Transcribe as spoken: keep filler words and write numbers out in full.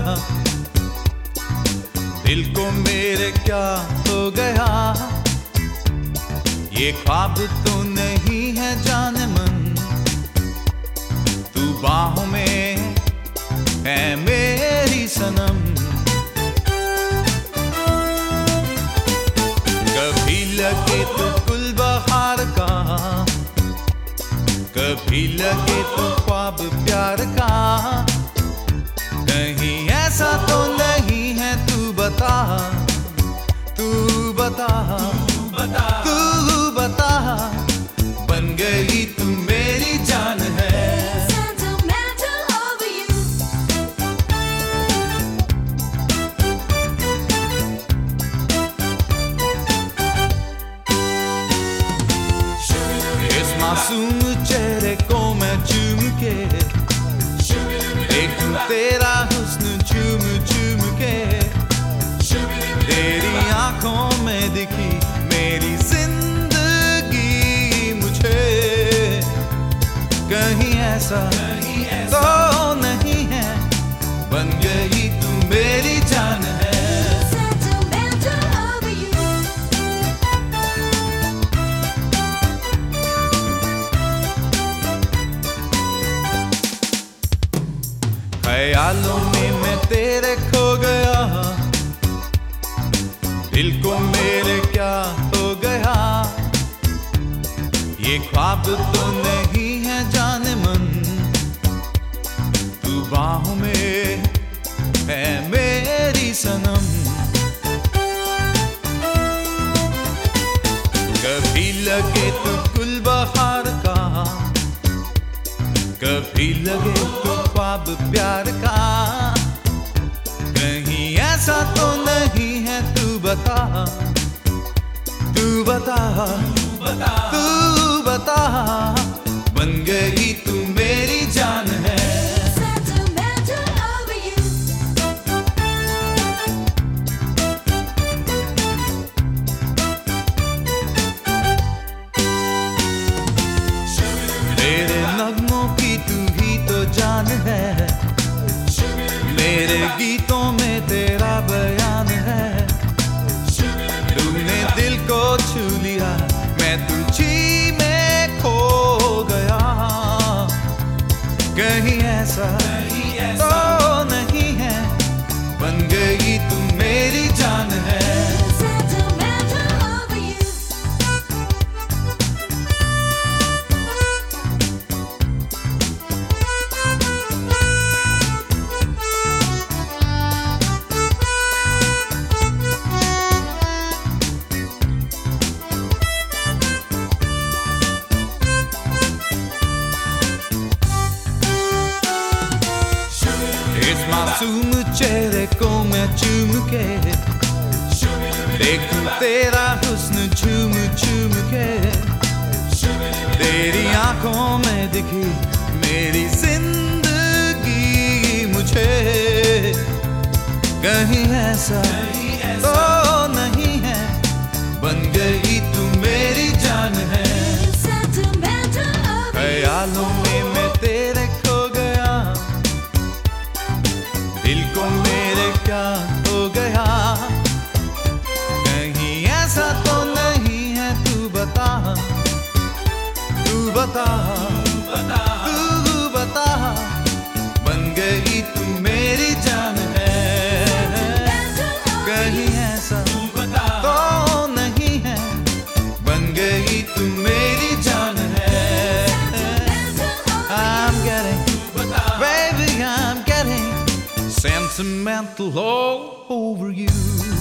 दिल को मेरे क्या हो गया, ये ख्वाब तो नहीं है जाने मन, तू बाहों में है मेरी सनम। कभी लगे तो गुलबहार का, कभी लगे तो ख्वाब प्यार का, कहीं ऐसा तो नहीं है, तू बता तू बता तू बता, बन गई तू मेरी जान है। इस मासूम चेहरे को मैं चूम के देखूं तेरा हुस्न चूम चूम के, तेरी आंखों में दिखी मेरी जिंदगी मुझे, कहीं ऐसा तो नहीं है, बन गई तू मेरी जान है। ख्यालों में मैं तेरे खो गया, दिल को मेरे क्या हो गया, ये ख्वाब तो नहीं है जाने मन, तू बाहों में है मेरी सनम। कभी लगे तो गुलबहार का, कभी लगे तो ख्वाब प्यार का, कहीं ऐसा तो नहीं है, तू बता तू बता तू बता, बन गई तू मेरी जान है। तेरे नगमों की तू ही तो जान है, मेरे गीतों में तेरा बयान है, तूने दिल को छू लिया, मैं तुझी में खो गया, कहीं ऐसा तो नहीं है, बन गई तू मेरी जान है। इस मासूम चेहरे को मैं चूम के देखूं तेरा हुस्न झूम झूम के, तेरी आंखों में दिखी मेरी जिंदगी मुझे, कहीं ऐसा तो नहीं है, बन गई तू मेरी जान है। ख्यालों में मैं तेरे खो गया, दिल को मेरे क्या हो गया, कहीं ऐसा तो नहीं है, तू बता तू बता तू बता, बन गई तू मेरी जान है, कहीं ऐसा तो नहीं है, बन गई तू मेरी जान है। I'm getting, baby I'm getting sentimental all over you.